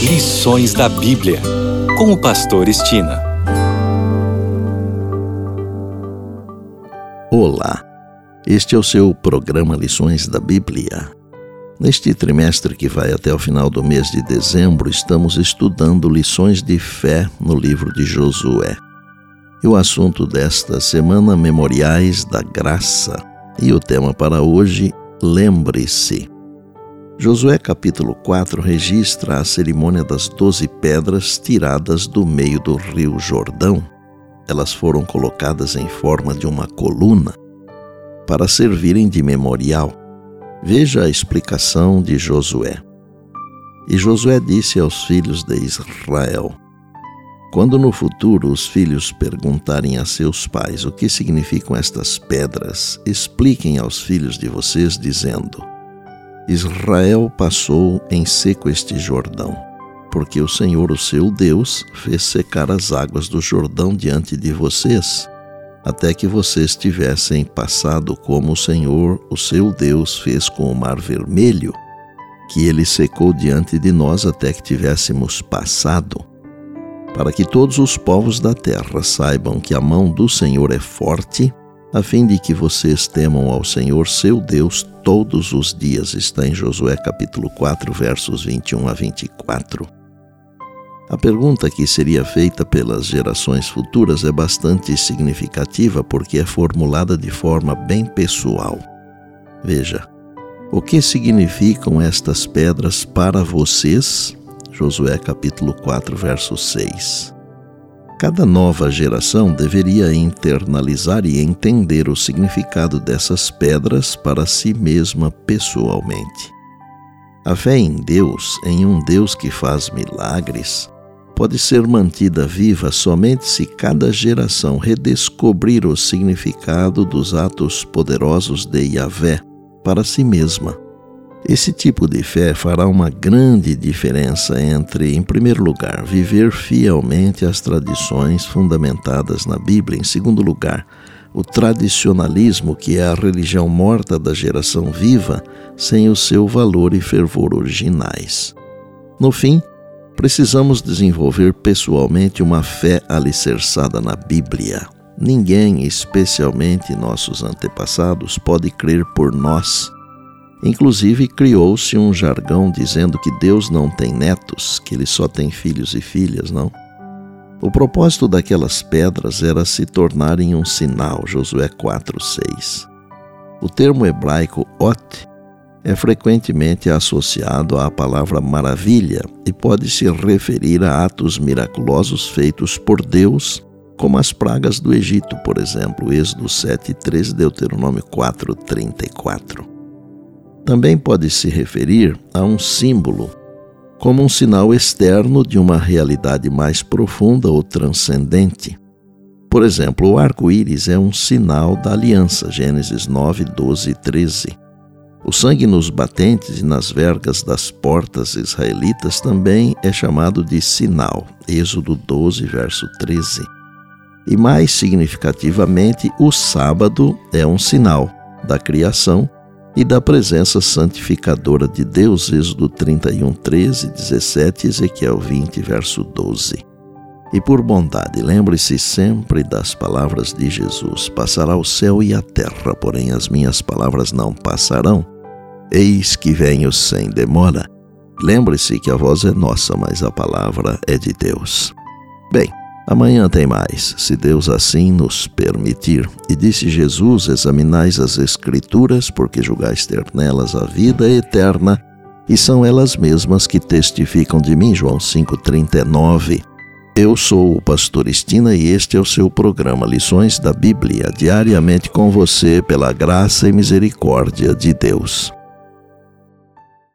Lições da Bíblia, com o pastor Estina. Olá, este é o seu programa Lições da Bíblia. Neste trimestre que vai até o final do mês de dezembro, estamos estudando lições de fé no livro de Josué. E o assunto desta semana, Memoriais da Graça. E o tema para hoje, Lembre-se. Josué capítulo 4 registra a cerimônia das 12 pedras tiradas do meio do rio Jordão. Elas foram colocadas em forma de uma coluna para servirem de memorial. Veja a explicação de Josué. E Josué disse aos filhos de Israel: quando no futuro os filhos perguntarem a seus pais o que significam estas pedras, expliquem aos filhos de vocês, dizendo: Israel passou em seco este Jordão, porque o Senhor, o seu Deus, fez secar as águas do Jordão diante de vocês, até que vocês tivessem passado como o Senhor, o seu Deus, fez com o Mar Vermelho, que ele secou diante de nós até que tivéssemos passado, para que todos os povos da terra saibam que a mão do Senhor é forte, a fim de que vocês temam ao Senhor, seu Deus, todos os dias. Está em Josué capítulo 4, versos 21 a 24. A pergunta que seria feita pelas gerações futuras é bastante significativa porque é formulada de forma bem pessoal. Veja, o que significam estas pedras para vocês? Josué capítulo 4, verso 6. Cada nova geração deveria internalizar e entender o significado dessas pedras para si mesma pessoalmente. A fé em Deus, em um Deus que faz milagres, pode ser mantida viva somente se cada geração redescobrir o significado dos atos poderosos de Yahvé para si mesma. Esse tipo de fé fará uma grande diferença entre, em primeiro lugar, viver fielmente as tradições fundamentadas na Bíblia, em segundo lugar, o tradicionalismo, que é a religião morta da geração viva, sem o seu valor e fervor originais. No fim, precisamos desenvolver pessoalmente uma fé alicerçada na Bíblia. Ninguém, especialmente nossos antepassados, pode crer por nós. Inclusive, criou-se um jargão dizendo que Deus não tem netos, que ele só tem filhos e filhas, não? O propósito daquelas pedras era se tornarem um sinal, Josué 4:6. O termo hebraico ot é frequentemente associado à palavra maravilha e pode se referir a atos miraculosos feitos por Deus, como as pragas do Egito, por exemplo, Êxodo 7:13, Deuteronômio 4:34. Também pode se referir a um símbolo, como um sinal externo de uma realidade mais profunda ou transcendente. Por exemplo, o arco-íris é um sinal da aliança, Gênesis 9, 12 e 13. O sangue nos batentes e nas vergas das portas israelitas também é chamado de sinal, Êxodo 12, verso 13. E mais significativamente, o sábado é um sinal da criação e da presença santificadora de Deus, Êxodo 31, 13, 17, Ezequiel 20, verso 12. E por bondade, lembre-se sempre das palavras de Jesus: passará o céu e a terra, porém as minhas palavras não passarão. Eis que venho sem demora. Lembre-se que a voz é nossa, mas a palavra é de Deus. Bem, amanhã tem mais, se Deus assim nos permitir. E disse Jesus: examinais as Escrituras, porque julgais ter nelas a vida eterna, e são elas mesmas que testificam de mim. João 5:39. Eu sou o pastor Estina e este é o seu programa Lições da Bíblia, diariamente com você pela graça e misericórdia de Deus.